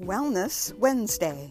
Wellness Wednesday.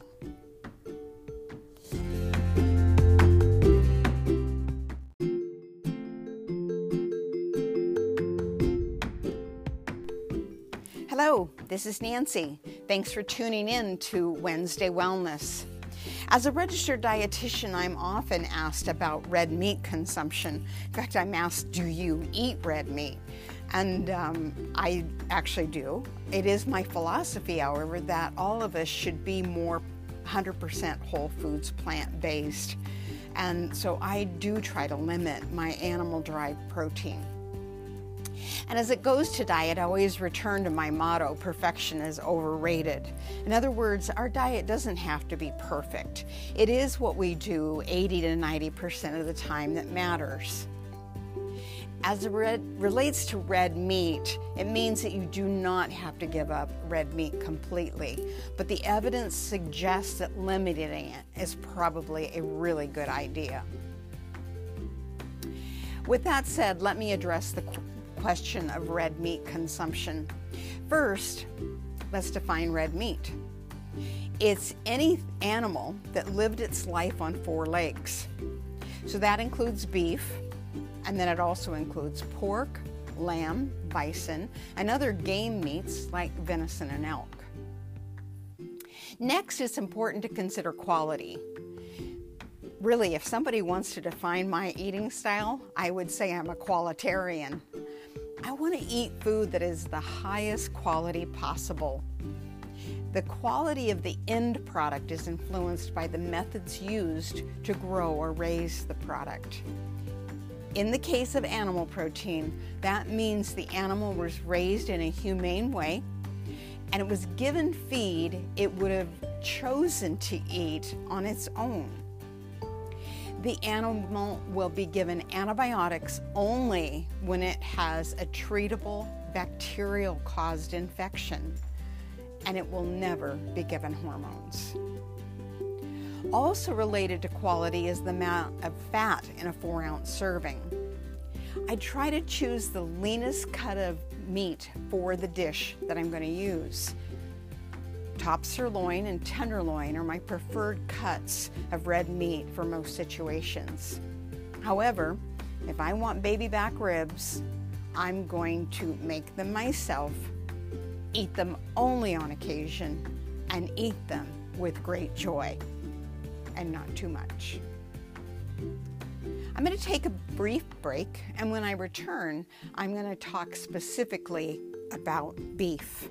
Hello, this is Nancy. Thanks for tuning in to Wednesday Wellness. As a registered dietitian, I'm often asked about red meat consumption. In fact, I'm asked, do you eat red meat? And I actually do. It is my philosophy, however, that all of us should be more 100% whole foods, plant-based. And so I do try to limit my animal-derived protein. And as it goes to diet, I always return to my motto, perfection is overrated. In other words, our diet doesn't have to be perfect. It is what we do 80 to 90% of the time that matters. As it relates to red meat, it means that you do not have to give up red meat completely, but the evidence suggests that limiting it is probably a really good idea. With that said, let me address the question of red meat consumption. First, let's define red meat. It's any animal that lived its life on four legs. So that includes beef, and then it also includes pork, lamb, bison, and other game meats like venison and elk. Next, it's important to consider quality. Really, if somebody wants to define my eating style, I would say I'm a qualitarian. I want to eat food that is the highest quality possible. The quality of the end product is influenced by the methods used to grow or raise the product. In the case of animal protein, that means the animal was raised in a humane way and it was given feed it would have chosen to eat on its own. The animal will be given antibiotics only when it has a treatable bacterial-caused infection, and it will never be given hormones. Also related to quality is the amount of fat in a 4-ounce serving. I try to choose the leanest cut of meat for the dish that I'm going to use. Top sirloin and tenderloin are my preferred cuts of red meat for most situations. However, if I want baby back ribs, I'm going to make them myself, eat them only on occasion, and eat them with great joy, and not too much. I'm going to take a brief break, and when I return, I'm going to talk specifically about beef.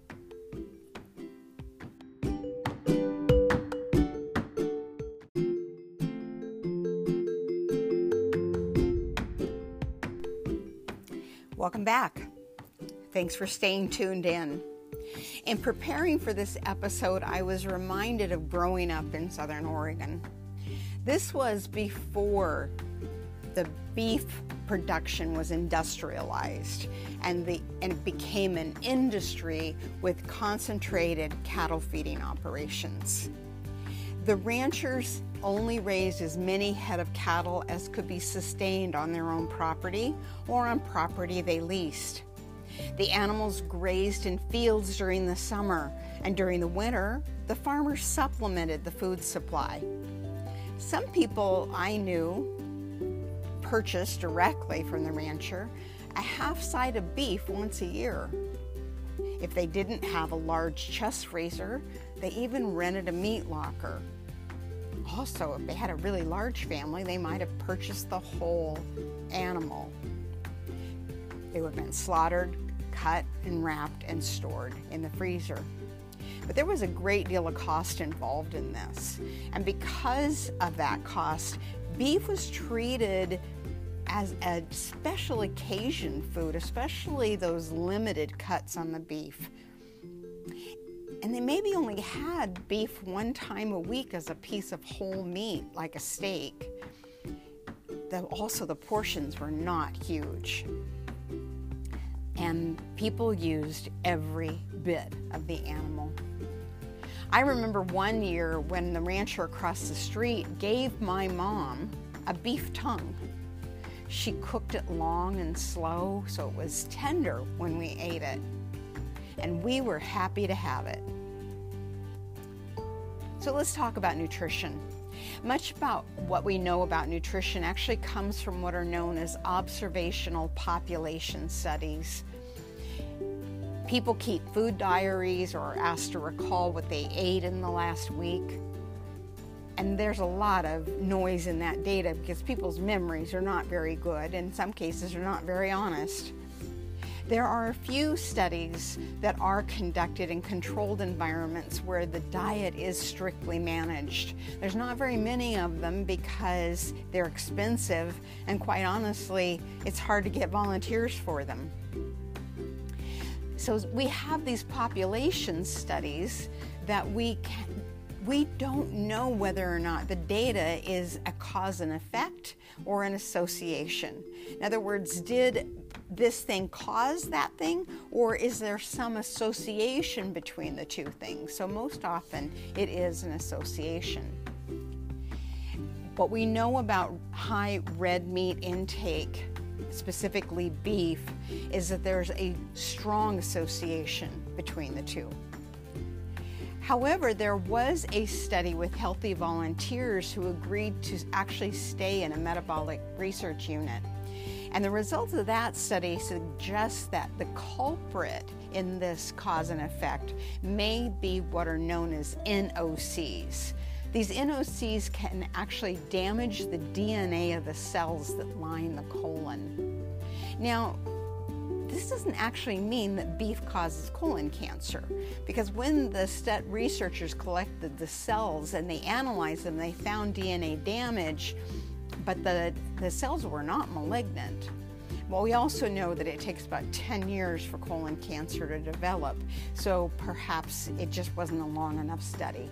Welcome back. Thanks for staying tuned in. In preparing for this episode, I was reminded of growing up in Southern Oregon. This was before the beef production was industrialized and it became an industry with concentrated cattle feeding operations. The ranchers only raised as many head of cattle as could be sustained on their own property or on property they leased. The animals grazed in fields during the summer, and during the winter, the farmers supplemented the food supply. Some people I knew purchased directly from the rancher a half side of beef once a year. If they didn't have a large chest freezer, they even rented a meat locker. Also, if they had a really large family, they might have purchased the whole animal. They would have been slaughtered, cut, and wrapped and stored in the freezer. But there was a great deal of cost involved in this. And because of that cost, beef was treated as a special occasion food, especially those limited cuts on the beef. And they maybe only had beef one time a week as a piece of whole meat, like a steak. Also, the portions were not huge. And people used every bit of the animal. I remember one year when the rancher across the street gave my mom a beef tongue. She cooked it long and slow so it was tender when we ate it. And we were happy to have it. So let's talk about nutrition. Much about what we know about nutrition actually comes from what are known as observational population studies. People keep food diaries or are asked to recall what they ate in the last week. And there's a lot of noise in that data because people's memories are not very good. In some cases, are not very honest. There are a few studies that are conducted in controlled environments where the diet is strictly managed. There's not very many of them because they're expensive, and quite honestly, it's hard to get volunteers for them. So we have these population studies that we don't know whether or not the data is a cause and effect or an association. In other words, did this thing cause that thing, or is there some association between the two things? So most often it is an association. What we know about high red meat intake, specifically beef, is that there's a strong association between the two. However, there was a study with healthy volunteers who agreed to actually stay in a metabolic research unit. And the results of that study suggest that the culprit in this cause and effect may be what are known as NOCs. These NOCs can actually damage the DNA of the cells that line the colon. Now, this doesn't actually mean that beef causes colon cancer, because when the researchers collected the cells and they analyzed them, they found DNA damage, but the cells were not malignant. Well, we also know that it takes about 10 years for colon cancer to develop, so perhaps it just wasn't a long enough study.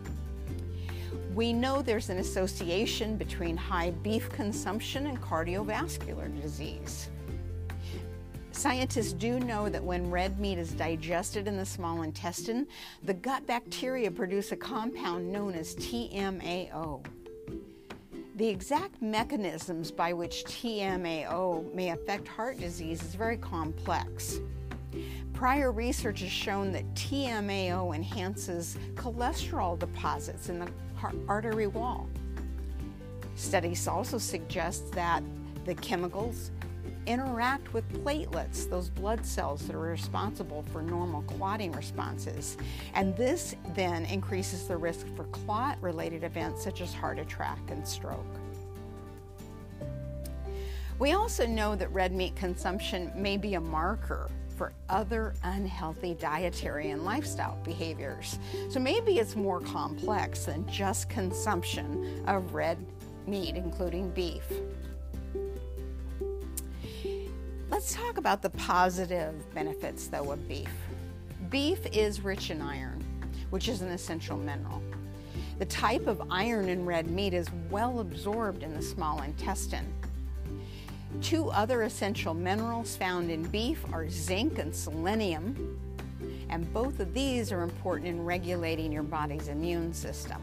We know there's an association between high beef consumption and cardiovascular disease. Scientists do know that when red meat is digested in the small intestine, the gut bacteria produce a compound known as TMAO. The exact mechanisms by which TMAO may affect heart disease is very complex. Prior research has shown that TMAO enhances cholesterol deposits in the artery wall. Studies also suggest that the chemicals interact with platelets, those blood cells that are responsible for normal clotting responses. And this then increases the risk for clot-related events such as heart attack and stroke. We also know that red meat consumption may be a marker for other unhealthy dietary and lifestyle behaviors. So maybe it's more complex than just consumption of red meat, including beef. Let's talk about the positive benefits, though, of beef. Beef is rich in iron, which is an essential mineral. The type of iron in red meat is well absorbed in the small intestine. Two other essential minerals found in beef are zinc and selenium, and both of these are important in regulating your body's immune system.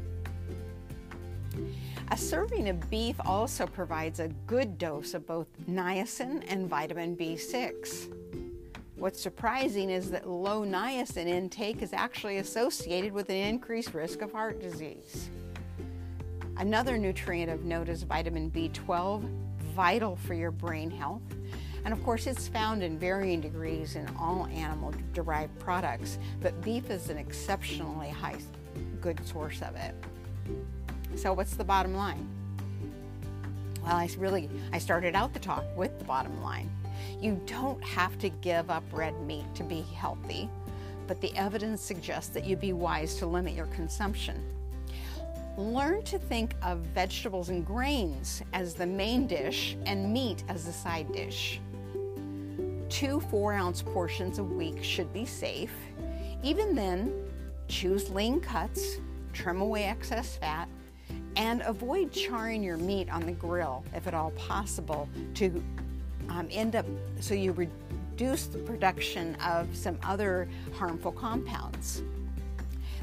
A serving of beef also provides a good dose of both niacin and vitamin B6. What's surprising is that low niacin intake is actually associated with an increased risk of heart disease. Another nutrient of note is vitamin B12, vital for your brain health. And of course, it's found in varying degrees in all animal-derived products, but beef is an exceptionally good source of it. So what's the bottom line? Well, I started out the talk with the bottom line. You don't have to give up red meat to be healthy, but the evidence suggests that you'd be wise to limit your consumption. Learn to think of vegetables and grains as the main dish and meat as the side dish. 2 4-ounce portions a week should be safe. Even then, choose lean cuts, trim away excess fat, and avoid charring your meat on the grill if at all possible to so you reduce the production of some other harmful compounds.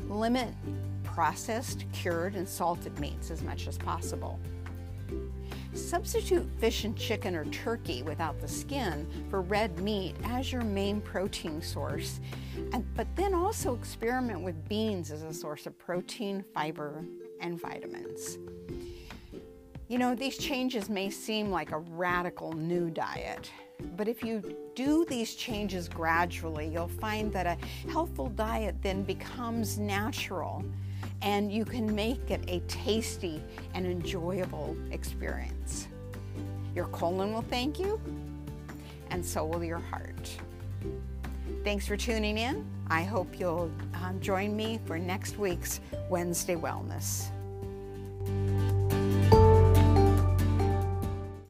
Limit processed, cured, and salted meats as much as possible. Substitute fish and chicken or turkey without the skin for red meat as your main protein source, but then also experiment with beans as a source of protein, fiber, and vitamins. You know, these changes may seem like a radical new diet, but if you do these changes gradually, you'll find that a healthful diet then becomes natural, and you can make it a tasty and enjoyable experience. Your colon will thank you, and so will your heart. Thanks for tuning in. I hope you'll join me for next week's Wednesday Wellness.